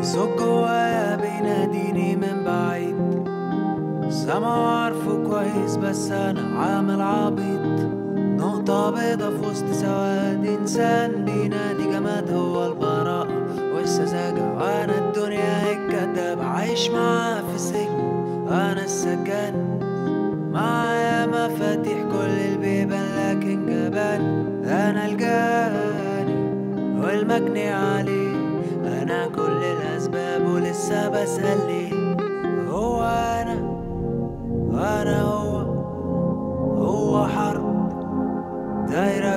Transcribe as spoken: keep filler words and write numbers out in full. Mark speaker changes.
Speaker 1: صوت جوايا بيناديني من بعيد، سامعه عارفه كويس بس انا عامل عبيط. نقطة بيضة في وسط سواد، انسان بينادي جماد هو البراءة والسذاجة، وانا الدنيا الكداب عايش معاه في سجن. انا السجان معايا مفاتيح كل البيبان لكن جبان. انا الجاني والمجني عليه، انا كل الاسباب ولسه بسأل ليه. هو انا وانا هو، هو حرب دايرة